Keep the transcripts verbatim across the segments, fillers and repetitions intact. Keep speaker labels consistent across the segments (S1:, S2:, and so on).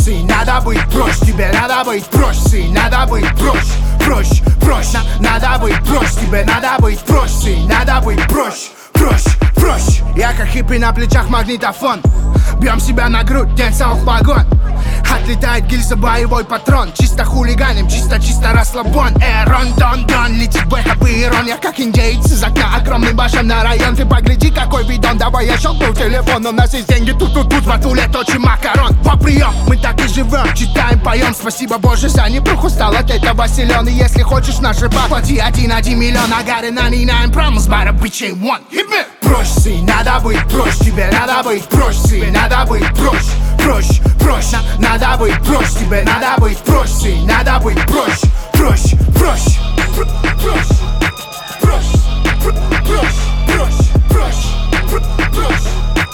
S1: сын, надо быть проще. Тебе надо быть проще, сын, надо быть проще. Проще, проще, на, надо быть проще. Тебе надо быть проще, сын, надо быть проще. Проще, проще. Я как хиппи, на плечах магнитофон. Бьем себя на грудь, день целых погон. Отлетает гильза, боевой патрон. Чисто хулиганим, чисто-чисто расслабон. Эрон, дон, дон, летит бэкапы ирон. Я как индейец из окна, огромный башен на район. Ты погляди, какой бидон, давай я щелкну телефон. У нас есть деньги, тут-тут-тут, в атуле точим макарон. По прием, мы так и живем, читаем, поем. Спасибо Боже за непрух, устал от этого силен. И если хочешь наш рэп, плати один-один миллион. I got it ninety-nine problems, but a bitch ain't one. Проще, сын, надо быть проще. Тебе надо быть проще, сын, надо быть проще. Проще, проще, на, надо быть проще. Тебе надо быть проще, сын, надо быть проще. Проще, проще, проще, проще, проще, проще, проще,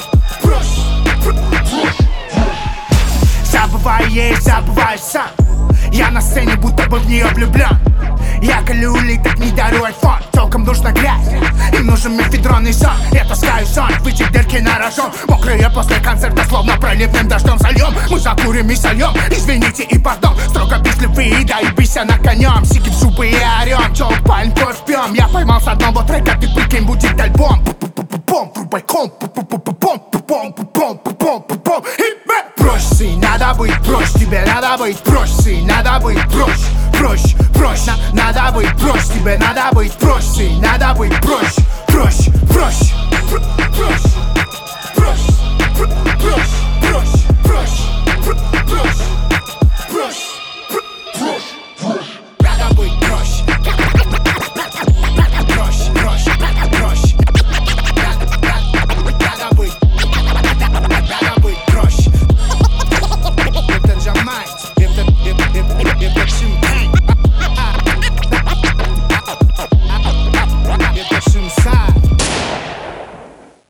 S1: проще. Забываю есть, забываю сам. Я на сцене, будто бы в нее влюблен. Я колю улиток, не дарю айфон. Толком нужна грязь, им нужен мефедронный сон. Я таскаю сон, вытек дырки на рожон. Мокрые после концерта, словно проливным дождем зальем. Мы закурим и сольем, извините и пардон. Строго без любви, да и бися на конем. Сидим зубы и орем, челк пальм, кофе пьем. Я поймал с одного трека, ты прикинь, будет альбом. Пум-пум-пум, врубай комп, пум-пум-пум-пум-пум-пум-пум-пум. Проще, сын, надо быть проще. Тебе надо быть проще, сын, надо быть проще. Проще, проще, на, надо быть проще. Тебе надо быть проще, сын, надо быть проще. Проще, проще.